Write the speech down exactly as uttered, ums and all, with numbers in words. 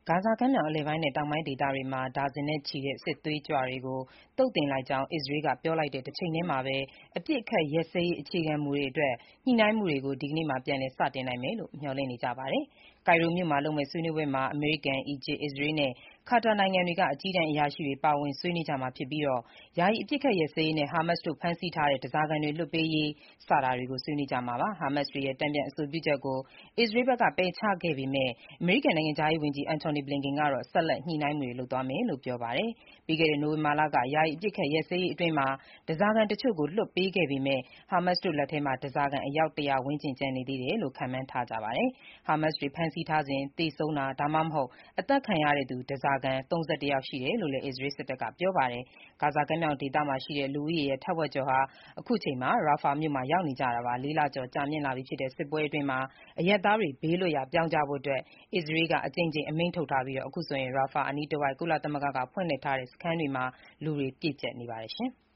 ဂါဇာကမ်းမြောင်အလယ်ပိုင်းနဲ့ တောင်ပိုင်းဒေသတွေမှာ ဒါဇင်နဲ့ချီတဲ့ စစ်သွေးကြွတွေကို သုတ်သင်လိုက်ကြောင်း အစ္စရေးက ပြောလိုက်တဲ့ တချိန်တည်းမှာပဲ အပစ်အခတ်ရပ်စဲရေး အခြေခံမူတွေအတွက် ညှိနှိုင်းမှုတွေကို ဒီကနေ့မှာ ပြန်လည်စတင်နိုင်မယ်လို့ မျှော်လင့်နေကြပါတယ်။ ကိုင်ရိုမြို့မှာလုပ်မယ့် ဆွေးနွေးပွဲမှာ အမေရိကန်၊ အီဂျစ်၊ အစ္စရေးနဲ့ ကာတာနိုင်ငံတွေက အကြီးတန်းအရာရှိတွေ ပါဝင်ဆွေးနွေးကြမှာဖြစ်ပြီး ယာယီအပစ်အခတ်ရပ်စဲရေးနဲ့ ဟာမတ်စ်တို့ ဖမ်းဆီးထားတဲ့ ဓားစာခံတွေ လွှတ်ပေးရေး စတာတွေကို ဆွေးနွေးကြမှာပါ။ ဟာမတ်စ်တွေရဲ့ တန်ပြန်အဆိုပြုချက်ကို အစ္စရေးဘက်က ပယ်ချခဲ့ပေမဲ့ အမေရိကန်နိုင်ငံခြားရေးဝန်ကြီး Antony Blinken ကတော့ ဆက်လက် ညှိနှိုင်းမှုတွေ လုပ်သွားမယ်လို့ ပြောပါတယ်။ ပြီးခဲ့တဲ့ နိုဝင်ဘာလက ယာယီအပစ်အခတ်ရပ်စဲရေးအတွင်း ဓားစာခံတချို့ကို လွှတ်ပေးခဲ့ပေမဲ့ ဟာမတ်စ်တို့လက်ထဲမှာ ဓားစာခံ အယောက် ၁၀၀ ဝန်းကျင် ကျန်နေသေးတယ်လို့ ခန့်မှန်းထားကြပါတယ်။ ဟာမတ်စ်တွေ ဖမ်းဆီးထားစဉ် သေဆုံးတာ ဒါမှမဟုတ် အသတ်ခံရတဲ့သူ ဓားစာခံ ၃၁ ယောက် ရှိတယ်လို့လည်း အစ္စရေးစစ်တပ်က ပြောပါတယ်။ ဂါဇာကမ်းမြောင်ဒေသမှာရှိတဲ့ လူဦးရေရဲ့ ထက်ဝက်ကျော်ဟာ အခုအချိန်မှာ Rafah မြို့မှာ ရောက်နေကြတာပါ။ လေးလကျော် ကြာမြင့်လာပြီဖြစ်တဲ့ စစ်ပွဲအတွင်း အရပ်သားတွေ ဘေးလွတ်ရာ ပြောင်းကြဖို့ အစ္စရေးက အကြိမ်ကြိမ် အမိန့်ထုတ်ထားပြီး အခုဆိုရင် Rafah အနီးတဝိုက် ကုလသမဂ္ဂက ဖွင့်လှစ်ထားတဲ့ စခန်းတွေမှာ လူတွေ ပြည့်ကျပ်နေပါတယ်။